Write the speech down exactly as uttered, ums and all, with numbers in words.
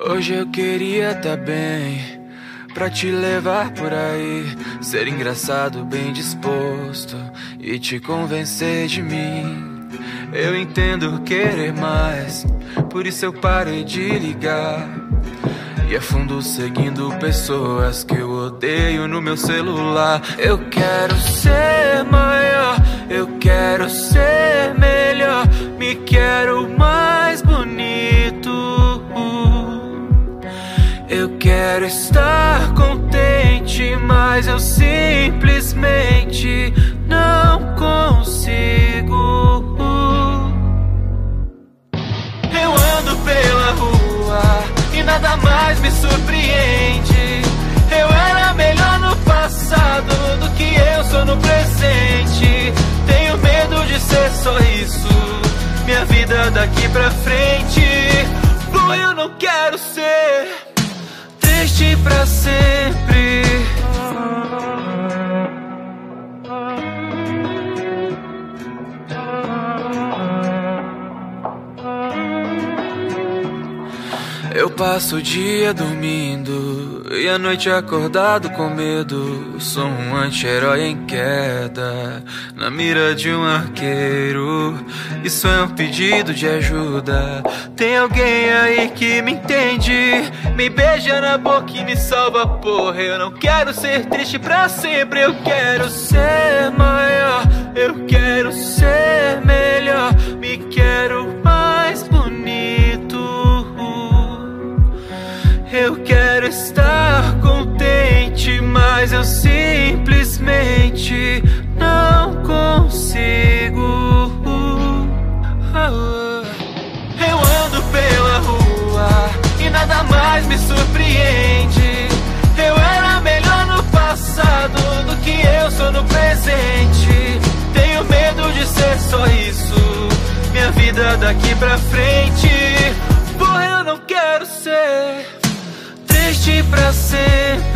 Hoje eu queria tá bem, pra te levar por aí, ser engraçado, bem disposto e te convencer de mim. Eu entendo querer mais, por isso eu parei de ligar e a fundo seguindo pessoas que eu odeio no meu celular. Eu quero ser maior, eu quero ser melhor, me quero mais bonito. Eu quero estar contente, mas eu simplesmente não consigo. Eu ando pela rua e nada mais me surpreende. Eu era melhor no passado do que eu sou no presente. Tenho medo de ser só isso, minha vida daqui pra frente. Pô, eu não quero ser triste pra sempre. Eu passo o dia dormindo e a noite acordado com medo. Sou um anti-herói em queda, na mira de um arqueiro. Isso é um pedido de ajuda. Tem alguém aí que me entende? Me beija na boca e me salva, porra. Eu não quero ser triste pra sempre. Eu quero ser maior, eu quero ser melhor, me quero mais bonito. Eu quero estar contente, mas eu simplesmente não consigo. Eu ando pela rua e nada mais me surpreende. Eu era melhor no passado do que eu sou no presente. Tenho medo de ser só isso, minha vida daqui pra frente. Porra, eu não quero ser triste pra sempre.